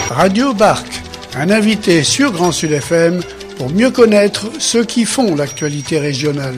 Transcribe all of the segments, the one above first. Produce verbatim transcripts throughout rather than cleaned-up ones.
Radio Barc, un invité sur Grand Sud F M pour mieux connaître ceux qui font l'actualité régionale.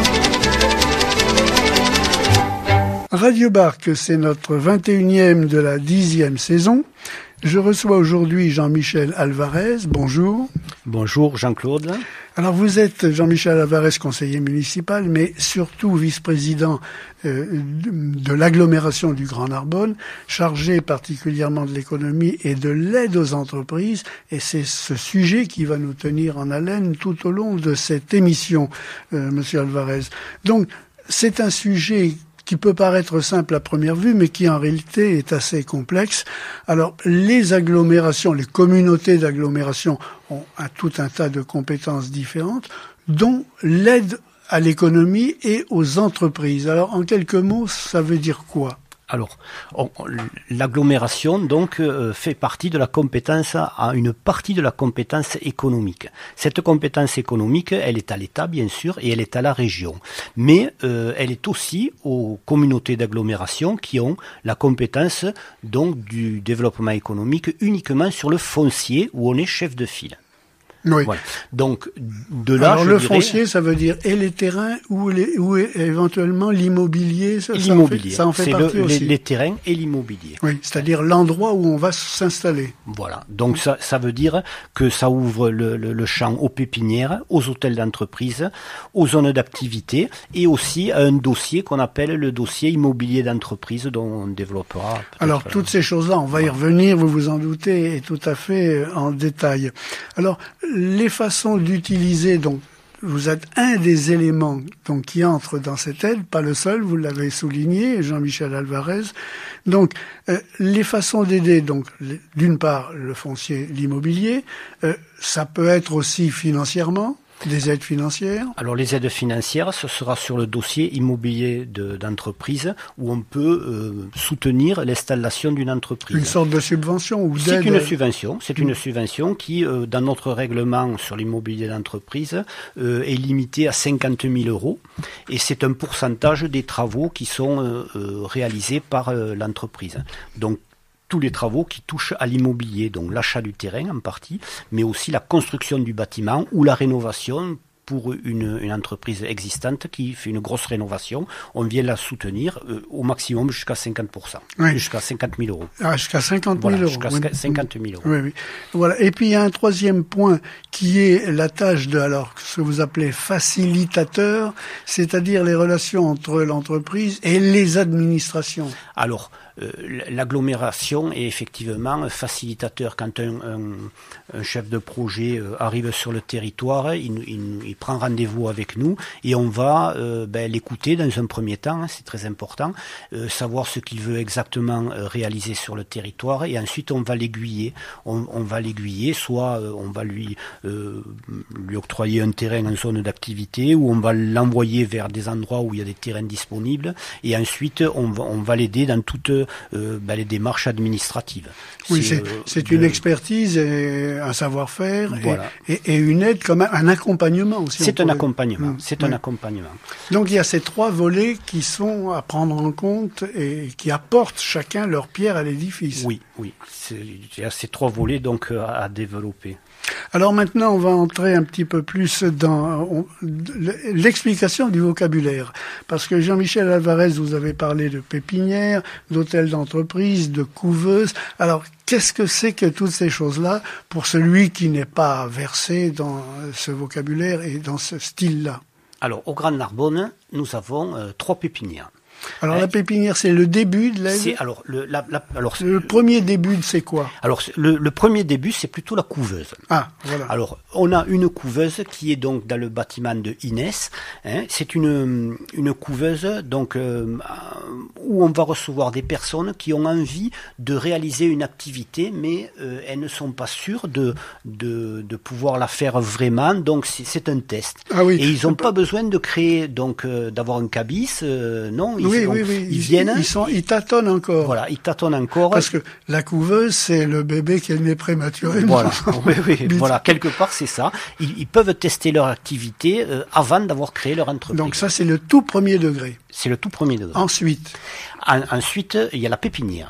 Radio Barc, c'est notre vingt et unième de la dixième saison. Je reçois aujourd'hui Jean-Michel Alvarez. Bonjour. Bonjour Jean-Claude. Alors vous êtes Jean-Michel Alvarez, conseiller municipal, mais surtout vice-président euh, de l'agglomération du Grand Narbonne, chargé particulièrement de l'économie et de l'aide aux entreprises. Et c'est ce sujet qui va nous tenir en haleine tout au long de cette émission, euh, Monsieur Alvarez. Donc c'est un sujet qui peut paraître simple à première vue, mais qui en réalité est assez complexe. Alors, les agglomérations, les communautés d'agglomération ont un, tout un tas de compétences différentes, dont l'aide à l'économie et aux entreprises. Alors, en quelques mots, ça veut dire quoi ? Alors, on, l'agglomération donc euh, fait partie de la compétence, à une partie de la compétence économique. Cette compétence économique, elle est à l'État bien sûr et elle est à la région, mais euh, elle est aussi aux communautés d'agglomération qui ont la compétence donc du développement économique uniquement sur le foncier où on est chef de file. Oui. Voilà. Donc de là, alors je le dirais, foncier, ça veut dire et les terrains ou, les, ou éventuellement l'immobilier. Ça, l'immobilier, ça en fait, ça en fait c'est partie le, aussi. les, les terrains et l'immobilier. Oui, c'est-à-dire l'endroit où on va s'installer. Voilà. Donc ça, ça veut dire que ça ouvre le, le, le champ aux pépinières, aux hôtels d'entreprise, aux zones d'activité et aussi à un dossier qu'on appelle le dossier immobilier d'entreprise dont on développera. Alors toutes ces choses-là, on va y revenir, vous vous en doutez, et tout à fait en détail. Alors les façons d'utiliser, donc, vous êtes un des éléments donc qui entre dans cette aide, pas le seul, vous l'avez souligné, Jean-Michel Alvarez. Donc, euh, les façons d'aider, donc, d'une part, le foncier, l'immobilier, euh, ça peut être aussi financièrement. Des aides financières ? Alors les aides financières, ce sera sur le dossier immobilier de, d'entreprise où on peut euh, soutenir l'installation d'une entreprise. Une sorte de subvention ou d'aide ? C'est une subvention, c'est une subvention qui, euh, dans notre règlement sur l'immobilier d'entreprise, euh, est limitée à cinquante mille euros et c'est un pourcentage des travaux qui sont euh, euh, réalisés par euh, l'entreprise. Donc tous les travaux qui touchent à l'immobilier, donc l'achat du terrain en partie, mais aussi la construction du bâtiment ou la rénovation pour une, une entreprise existante qui fait une grosse rénovation. On vient la soutenir euh, au maximum jusqu'à cinquante pour cent, oui. Jusqu'à cinquante mille euros. Ah, jusqu'à cinquante mille voilà, euros. Jusqu'à oui. cinquante mille euros. Oui, oui. Voilà. Et puis il y a un troisième point qui est la tâche de, alors, ce que vous appelez facilitateur, c'est-à-dire les relations entre l'entreprise et les administrations. Alors, Euh, l'agglomération est effectivement facilitateur. Quand un, un, un chef de projet euh, arrive sur le territoire, il, il, il prend rendez-vous avec nous et on va euh, ben, l'écouter dans un premier temps, hein, c'est très important, euh, savoir ce qu'il veut exactement euh, réaliser sur le territoire et ensuite on va l'aiguiller. On, on va l'aiguiller, soit euh, on va lui, euh, lui octroyer un terrain en zone d'activité ou on va l'envoyer vers des endroits où il y a des terrains disponibles et ensuite on va, on va l'aider dans toute Euh, ben, les démarches administratives. Oui, c'est, c'est, euh, c'est une de... expertise, et un savoir-faire voilà. et, et, et une aide, comme un, un accompagnement aussi. C'est un pourrait... accompagnement. Mmh, c'est oui. un accompagnement. Donc il y a ces trois volets qui sont à prendre en compte et qui apportent chacun leur pierre à l'édifice. Oui, oui. C'est, il y a ces trois volets donc à, à développer. Alors maintenant, on va entrer un petit peu plus dans on, l'explication du vocabulaire. Parce que Jean-Michel Alvarez, vous avez parlé de pépinière, d'hôtel d'entreprise, de couveuse. Alors, qu'est-ce que c'est que toutes ces choses-là pour celui qui n'est pas versé dans ce vocabulaire et dans ce style-là ? Alors, au Grand Narbonne, nous avons euh, trois pépinières. Alors, hein, la pépinière, c'est le début de l'aide. C'est alors le la, la alors le premier début, c'est quoi? Alors le, le premier début, c'est plutôt la couveuse. Ah, voilà. Alors on a une couveuse qui est donc dans le bâtiment de Inès. Hein, c'est une une couveuse donc euh, où on va recevoir des personnes qui ont envie de réaliser une activité, mais euh, elles ne sont pas sûres de de de pouvoir la faire vraiment. Donc c'est, c'est un test. Ah oui. Et ils n'ont pas besoin de créer donc euh, d'avoir un cabis. Euh, non. Ils, oui, on, oui, oui. Ils viennent. Ils sont, ils tâtonnent encore. Voilà, ils tâtonnent encore. Parce que la couveuse, c'est le bébé qui est né prématurément. Voilà, oui, oui, voilà. Quelque part, c'est ça. Ils, ils peuvent tester leur activité euh, avant d'avoir créé leur entreprise. Donc ça, c'est le tout premier degré. C'est le tout premier degré. Ensuite. En, ensuite, il y a la pépinière.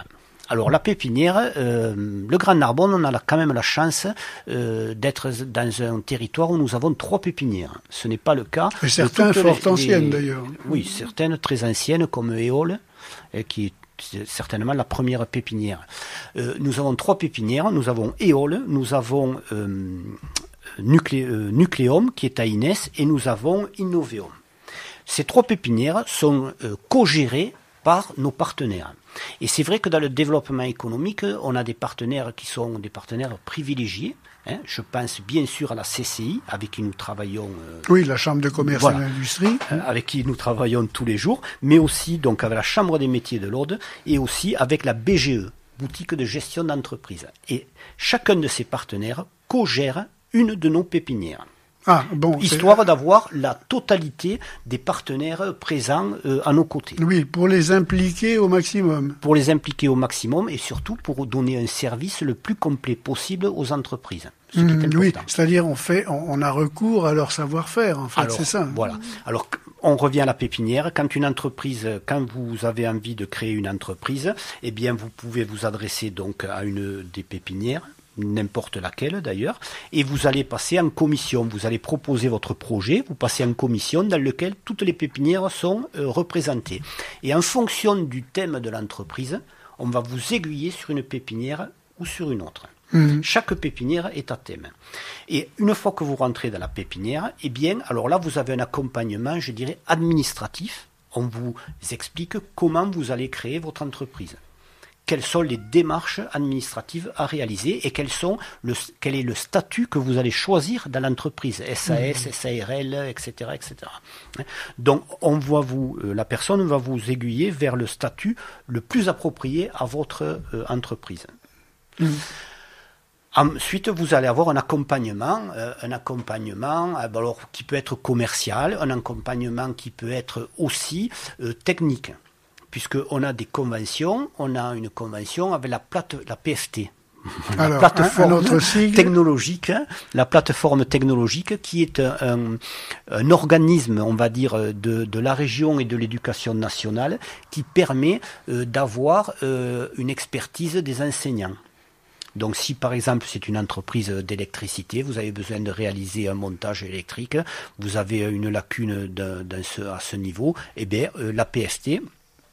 Alors la pépinière, euh, le Grand Narbonne, on a la, quand même la chance euh, d'être dans un territoire où nous avons trois pépinières. Ce n'est pas le cas. Et certaines fort les, anciennes les, d'ailleurs. Oui, certaines très anciennes comme Éole, qui est certainement la première pépinière. Euh, nous avons trois pépinières. Nous avons Éole, nous avons euh, Nuclé, euh, Nucléum qui est à Inès et nous avons Innoveum. Ces trois pépinières sont euh, co-gérées par nos partenaires. Et c'est vrai que dans le développement économique, on a des partenaires qui sont des partenaires privilégiés. Hein. Je pense bien sûr à la C C I, avec qui nous travaillons. Euh, oui, la Chambre de commerce voilà, et d'industrie. euh, avec qui nous travaillons tous les jours, mais aussi donc avec la Chambre des métiers de l'Aude et aussi avec la B G E, boutique de gestion d'entreprise. Et chacun de ces partenaires co-gère une de nos pépinières. Ah, bon, histoire c'est... d'avoir la totalité des partenaires présents euh, à nos côtés. Oui, pour les impliquer au maximum. Pour les impliquer au maximum et surtout pour donner un service le plus complet possible aux entreprises. Ce mmh, qui est important. Oui, c'est-à-dire on fait, on, on a recours à leur savoir-faire, en fait, Alors, c'est ça. Voilà. Alors, on revient à la pépinière. Quand une entreprise, quand vous avez envie de créer une entreprise, eh bien, vous pouvez vous adresser donc à une des pépinières, n'importe laquelle d'ailleurs, et vous allez passer en commission, vous allez proposer votre projet, vous passez en commission dans lequel toutes les pépinières sont euh, représentées. Et en fonction du thème de l'entreprise, on va vous aiguiller sur une pépinière ou sur une autre. Mmh. Chaque pépinière est à thème. Et une fois que vous rentrez dans la pépinière, eh bien, alors là, vous avez un accompagnement, je dirais, administratif. On vous explique comment vous allez créer votre entreprise. Quelles sont les démarches administratives à réaliser et quels sont le, quel est le statut que vous allez choisir dans l'entreprise, S A S, mmh. S A R L, et cetera, et cetera. Donc, on va vous, la personne va vous aiguiller vers le statut le plus approprié à votre euh, entreprise. Mmh. Ensuite, vous allez avoir un accompagnement, euh, un accompagnement alors, qui peut être commercial, un accompagnement qui peut être aussi euh, technique. Puisqu'on a des conventions, on a une convention avec la, plate, la P F T, la Alors, plateforme un, un technologique, la plateforme technologique qui est un, un organisme, on va dire, de, de la région et de l'éducation nationale qui permet euh, d'avoir euh, une expertise des enseignants. Donc si par exemple c'est une entreprise d'électricité, vous avez besoin de réaliser un montage électrique, vous avez une lacune de, de ce, à ce niveau, eh bien euh, la P F T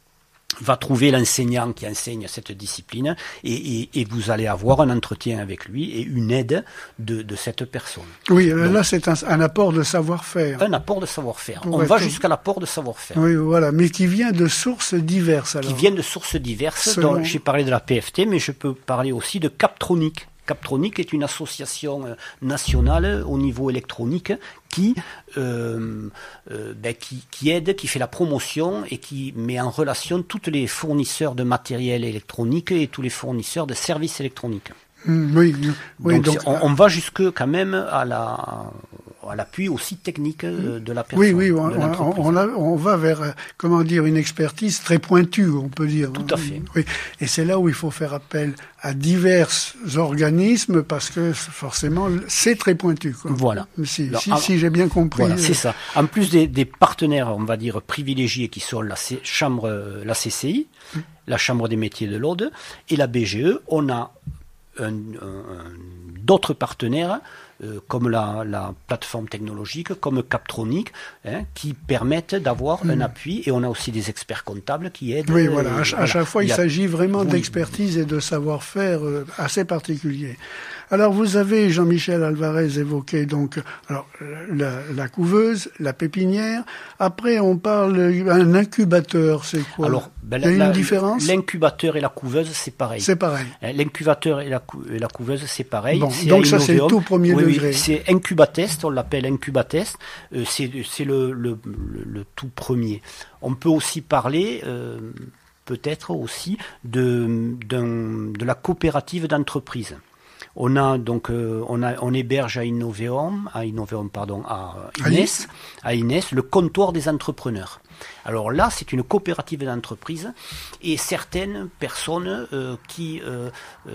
va trouver l'enseignant qui enseigne cette discipline et, et, et vous allez avoir un entretien avec lui et une aide de, de cette personne. Oui, donc, là c'est un, un apport de savoir-faire. Un apport de savoir-faire. On va jusqu'à l'apport de savoir-faire. Oui, voilà, mais qui vient de sources diverses. Alors. Qui vient de sources diverses. Selon... dont j'ai parlé de la P F T, mais je peux parler aussi de Captronic. Captronic est une association nationale au niveau électronique qui, euh, euh, ben, qui, qui aide, qui fait la promotion et qui met en relation tous les fournisseurs de matériel électronique et tous les fournisseurs de services électroniques. Mmh, oui, oui, donc, donc on, on va jusque quand même à la à l'appui aussi technique de la personne. Oui, oui, on, on, on, a, on va vers, comment dire, une expertise très pointue, on peut dire. Tout à fait. Oui, et c'est là où il faut faire appel à divers organismes parce que forcément c'est très pointu. Quoi. Voilà. Si, Alors, si, en, si j'ai bien compris. Voilà, c'est ça. En plus des, des partenaires, on va dire privilégiés, qui sont la C, chambre, la C C I, mmh. la Chambre des métiers de l'Aude et la B G E, on a Un, un, d'autres partenaires euh, comme la, la plateforme technologique, comme Captronic, hein, qui permettent d'avoir mmh. un appui, et on a aussi des experts comptables qui aident. Oui, voilà. À, ch- voilà. à chaque fois, il, il a... s'agit vraiment oui. d'expertise et de savoir-faire euh, assez particulier. Alors, vous avez, Jean-Michel Alvarez, évoqué donc alors la, la couveuse, la pépinière. Après, on parle d'un incubateur, c'est quoi? Alors, ben, il y a la, une différence? L'incubateur et la couveuse, c'est pareil. C'est pareil. L'incubateur et la, cou- et la couveuse, c'est pareil. Bon, c'est donc ça, c'est le tout premier oui, degré. Oui, c'est Incubatest, on l'appelle Incubatest. Euh, c'est c'est le, le, le, le tout premier. On peut aussi parler... Euh, peut-être aussi de, d'un, de la coopérative d'entreprise. On a donc euh, on a on héberge à Innoveum, à Innoveum pardon, à Inès, à Inès le comptoir des entrepreneurs. Alors là, c'est une coopérative d'entreprise et certaines personnes euh, qui, euh, euh,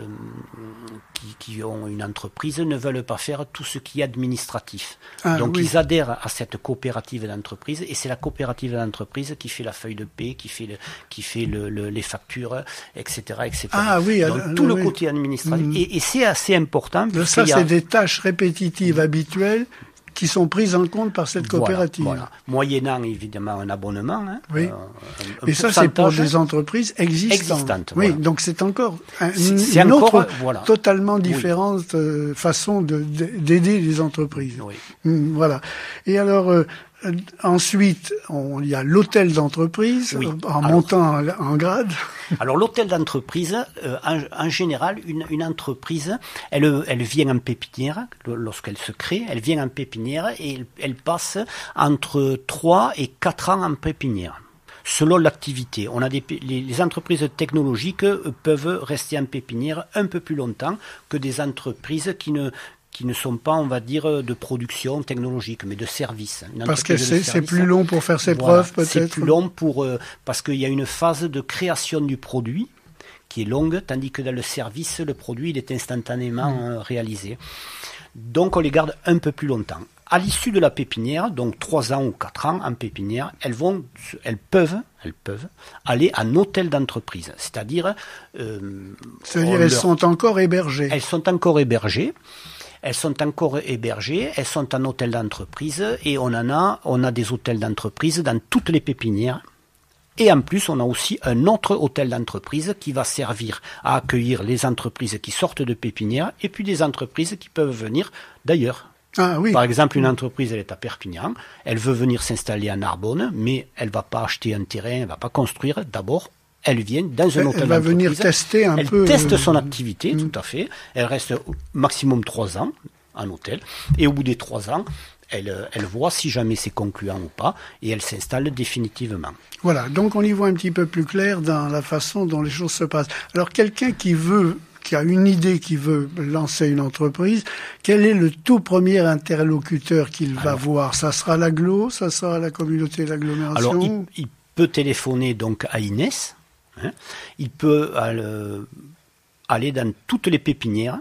qui qui ont une entreprise ne veulent pas faire tout ce qui est administratif. Ah, Donc oui. ils adhèrent à cette coopérative d'entreprise et c'est la coopérative d'entreprise qui fait la feuille de paie, qui fait le, qui fait le, le, les factures, et cetera, et cetera. Ah oui, Donc alors, tout oui. le côté administratif mmh. et, et c'est assez important. Ça, c'est a... des tâches répétitives mmh. habituelles qui sont prises en compte par cette coopérative. Voilà, voilà. Moyennant évidemment un abonnement. Hein, oui. Euh, un, un Et ça, c'est pour des entreprises existantes. existantes oui, voilà. Donc c'est encore un, une, c'est une encore, autre voilà. totalement différente oui. euh, façon de, de, d'aider les entreprises. Oui. Mmh, voilà. Et alors, euh, ensuite, on, il y a l'hôtel d'entreprise, oui. en alors, montant en, en grade. Alors l'hôtel d'entreprise, euh, en, en général, une, une entreprise, elle, elle vient en pépinière, lorsqu'elle se crée, elle vient en pépinière et elle, elle passe entre trois et quatre ans en pépinière. Selon l'activité, on a des, les, les entreprises technologiques euh, peuvent rester en pépinière un peu plus longtemps que des entreprises qui ne qui ne sont pas, on va dire, de production technologique, mais de service. Parce que c'est, c'est plus long pour faire ses voilà, preuves, peut-être. C'est plus long pour euh, parce qu'il y a une phase de création du produit qui est longue, tandis que dans le service, le produit il est instantanément mmh. euh, réalisé. Donc on les garde un peu plus longtemps. À l'issue de la pépinière, donc trois ans ou quatre ans en pépinière, elles vont, elles peuvent, elles peuvent aller en hôtel d'entreprise, c'est-à-dire, euh, c'est-à-dire elles leur... sont encore hébergées. Elles sont encore hébergées. Elles sont encore hébergées, elles sont en hôtel d'entreprise et on en a, on a des hôtels d'entreprise dans toutes les pépinières. Et en plus, on a aussi un autre hôtel d'entreprise qui va servir à accueillir les entreprises qui sortent de pépinière et puis des entreprises qui peuvent venir d'ailleurs. Ah, oui. Par exemple, une entreprise, elle est à Perpignan, elle veut venir s'installer à Narbonne, mais elle va pas acheter un terrain, elle va pas construire. D'abord, elle vient dans un hôtel d'entreprise. Elle va venir tester un elle peu. Elle teste son activité, mmh. tout à fait. Elle reste au maximum trois ans en hôtel. Et au bout des trois ans, elle, elle voit si jamais c'est concluant ou pas. Et elle s'installe définitivement. Voilà, donc on y voit un petit peu plus clair dans la façon dont les choses se passent. Alors quelqu'un qui veut, qui a une idée, qui veut lancer une entreprise, quel est le tout premier interlocuteur qu'il va alors, voir? Ça sera l'agglo, ça sera la communauté d'agglomération? Alors il, il peut téléphoner donc à Inès. Hein, il peut euh, aller dans toutes les pépinières,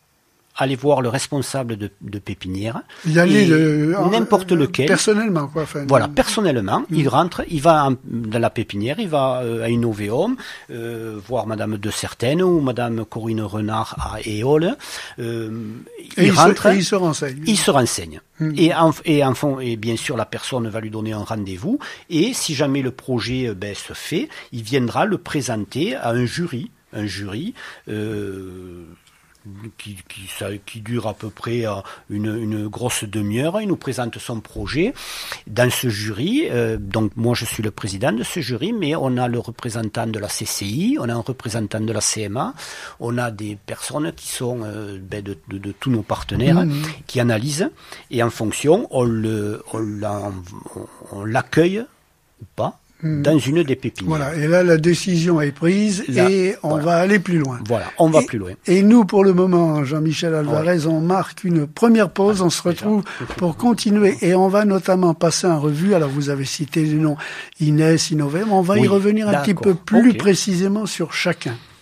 aller voir le responsable de, de pépinière, y aller le, n'importe euh, lequel. Personnellement, quoi. Enfin, voilà, personnellement, mmh. il rentre, il va en, dans la pépinière, il va euh, à Innoveum, euh, voir Madame de Certaine ou Madame Corinne Renard à Éole. Euh, il, il rentre, se, et il se renseigne. Il se renseigne. Mmh. Et, en, et, en fond, et bien sûr, la personne va lui donner un rendez-vous. Et si jamais le projet ben, se fait, il viendra le présenter à un jury, un jury. Euh, Qui, qui, ça, qui dure à peu près une, une grosse demi-heure. Il nous présente son projet dans ce jury. Euh, donc moi je suis le président de ce jury, mais on a le représentant de la C C I, on a un représentant de la C M A, on a des personnes qui sont euh, ben de, de, de tous nos partenaires mmh. qui analysent et en fonction on, le, on, l'a, on l'accueille ou pas dans une des pépinières. Voilà, et là la décision est prise là, et on voilà. va aller plus loin. Voilà, on va et, plus loin. Et nous, pour le moment, Jean-Michel Alvarez, ouais. on marque une première pause, ah, on se retrouve déjà. pour continuer et on va notamment passer en revue, alors vous avez cité les noms Inès, Innoveum, on va oui, y revenir un petit peu plus okay. précisément sur chacun.